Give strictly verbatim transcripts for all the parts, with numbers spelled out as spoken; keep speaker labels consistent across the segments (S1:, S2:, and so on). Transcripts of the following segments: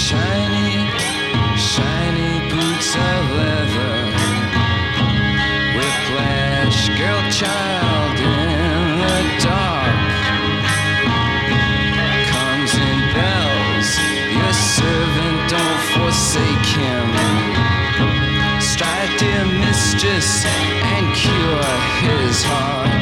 S1: shiny, shiny boots of leather. Whiplash, girl child in the dark. Comes in bells, your servant, don't forsake him. Strike, dear mistress, and cure his heart.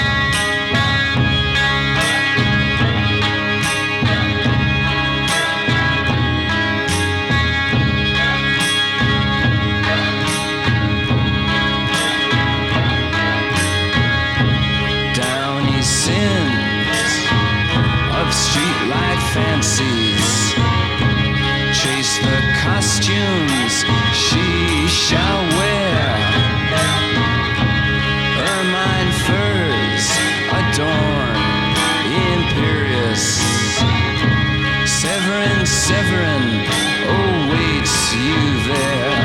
S1: Streetlight fancies, chase the costumes she shall wear. Ermine furs adorn imperious. Severin, Severin awaits you there.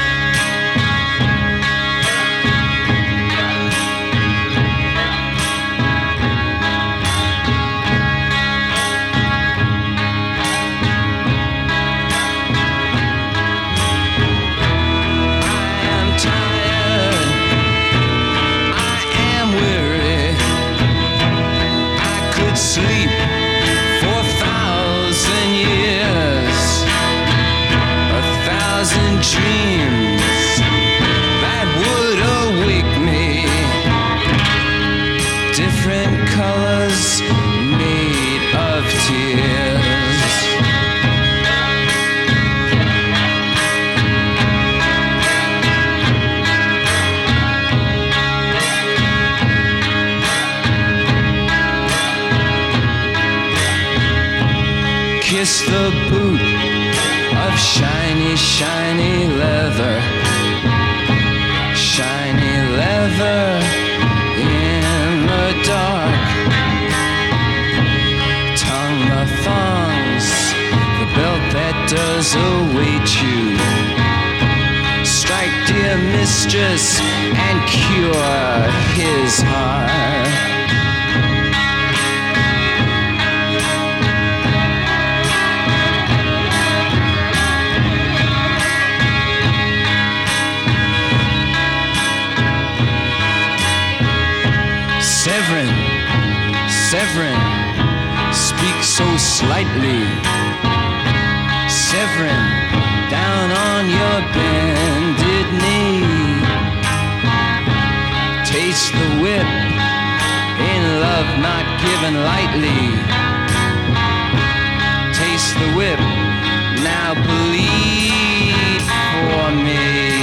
S1: Sleep for a thousand years, a thousand dreams that would awake me. Different colors made of tears. Kiss the boot of shiny, shiny leather. Shiny leather in the dark. Tongue the thongs, the belt that does await you. Strike, dear mistress, and cure his heart. Severin, Severin, speak so slightly. Severin, down on your bended knee. Taste the whip, in love not given lightly. Taste the whip, now bleed for me.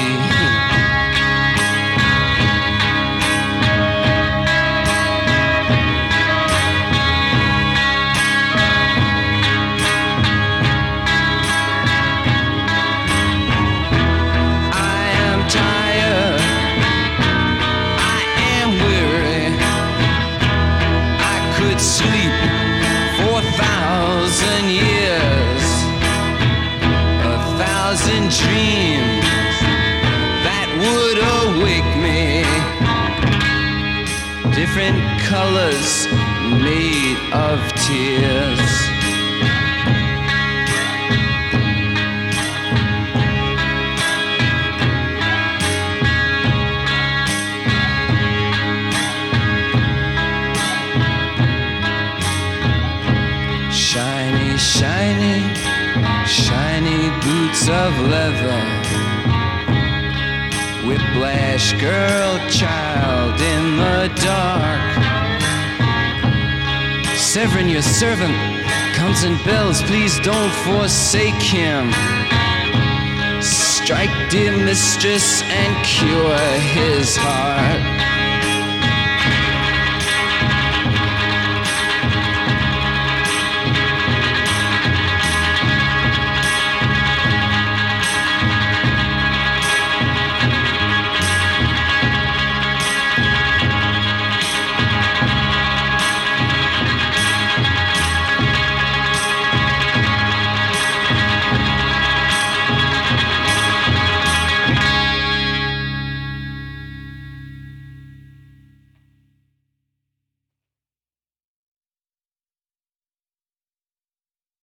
S1: Sleep for a thousand years, a thousand dreams that would awake me. Different colors made of tears. Shiny, shiny, shiny boots of leather. Whiplash, girl, child in the dark. Severin, your servant, comes in bells, please don't forsake him. Strike, dear mistress, and cure his heart.